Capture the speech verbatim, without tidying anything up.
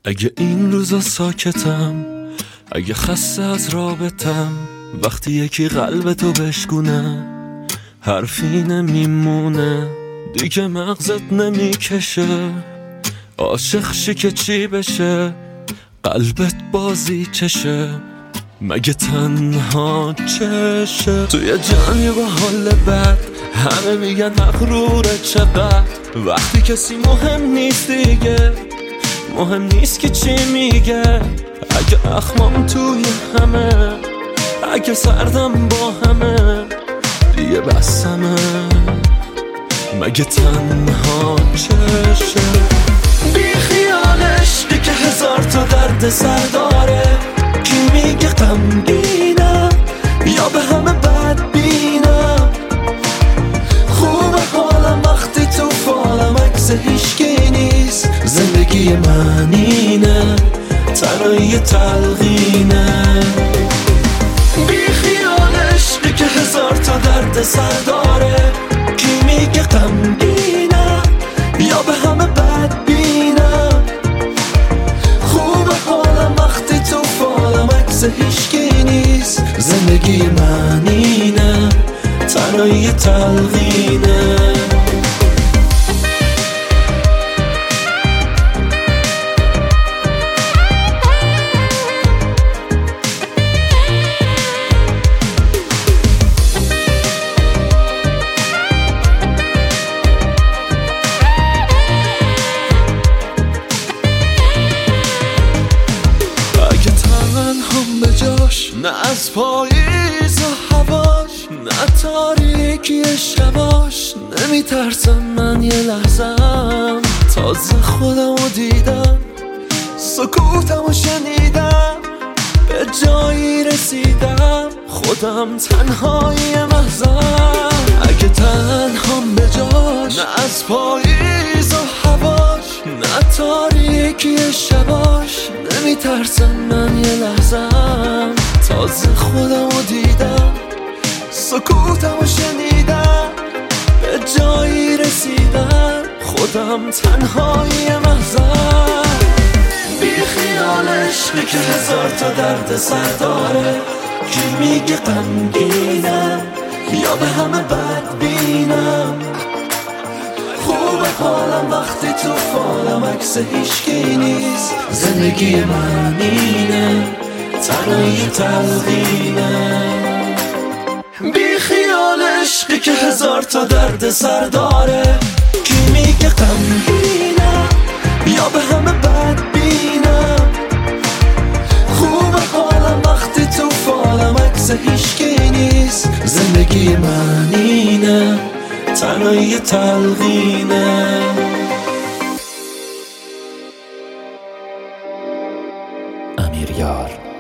اگه این روزا ساکتم، اگه خسته از رابطم، وقتی یکی قلبتو بشکونه حرفی نمیمونه، دیگه مغزت نمیکشه، عاشق شی که چی بشه، قلبت بازی چشه، مگه تنها چشه. توی جمعی با حال بد همه میگن مغروره چقدر، وقتی کسی مهم نیست دیگه مهم نیست که چی میگه. اگه اخمام توی همه، اگه سردم با همه، دیگه بسمه، مگه تنها چشه. بی خیال عشقی که هزار تا درد سر داره، کی میگه غمگینم یا به همه بد بینم. خوبه حالم وقتی تو فالم، عکس هیچکی نیست، زندگی من اینه، تنهایی تلقینه. بی خیال عشقی که هزار تا درد سر داره، کی میگه غمگینم یا به همه بد بینم. خوبه حالم وقتی تو فالم، عکس هیچکی نیست، زندگی من اینه، تنهایی تلقینه. نه از پاییز و هواش، نه تاریکی شباش، نمیترسم من یه لحظم، تازه خودمو دیدم، سکوتمو شنیدم، به جایی رسیدم، خودم تنهایی محضم. اگه تنهام به جاش، نه از پاییز و هواش، نه تاریکی شباش، نمیترسم من یه لحظم، تازه خودمو دیدم، سکوتمو شنیدم، به جایی رسیدم، خودم تنهایی محضم. بی خیال عشقی که هزار تا درد سر داره، کی میگه غمگینم یا به همه بد بینم. خوبه حالم وقتی تو فالم، عکس هیچکی نیست، زندگی من اینه، تنهایی تلقینه. بی خیال عشقی که هزار تا درد سر داره، کی میگه غمگینم یا به همه بد بینم. خوبه حالم وقتی تو فالم، عکس هیچکی نیست، زندگی من اینه، تنهایی تلقینه. امیر یار